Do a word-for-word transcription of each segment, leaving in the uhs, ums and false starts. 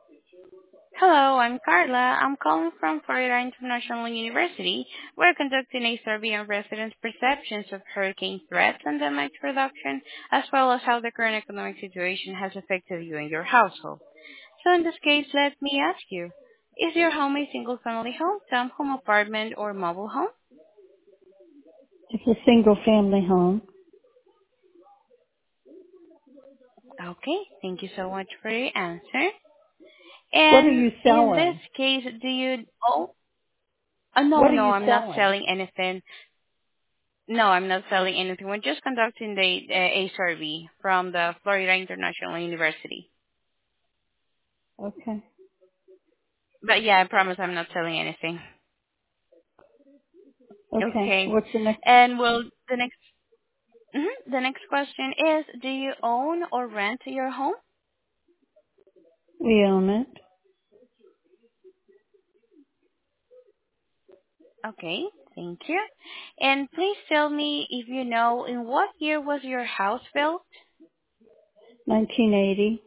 Hello, I'm Carla. I'm calling from Florida International University. We're conducting a survey on residents' perceptions of hurricane threats and damage reduction, as well as how the current economic situation has affected you and your household. So in this case, let me ask you, is your home a single-family home, townhome, apartment, or mobile home? It's a single family home. Okay, thank you so much for your answer. What are And you in this selling? case, do you... Oh, uh, no, What are no, you I'm not selling? selling anything. No, I'm not selling anything. We're just conducting the, uh, a survey from the Florida International University. Okay. But yeah, I promise I'm not selling anything. Okay. Okay. What's the next? And well, the next mhm, the next question is: do you own or rent your home? We own it. Okay, thank you. And please tell me if you know in what year was your house built? nineteen eighty.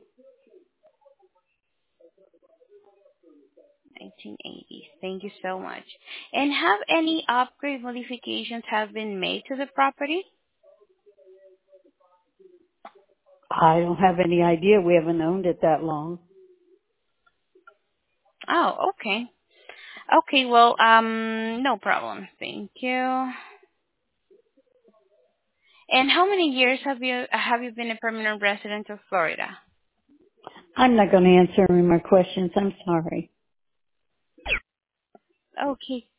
nineteen eighties. Thank you so much. And have any upgrade modifications have been made to the property? I don't have any idea. We haven't owned it that long. Oh, okay. Okay, well, um, no problem. Thank you. And how many years have you have you been a permanent resident of Florida? I'm not going to answer any more questions. I'm sorry. Okay,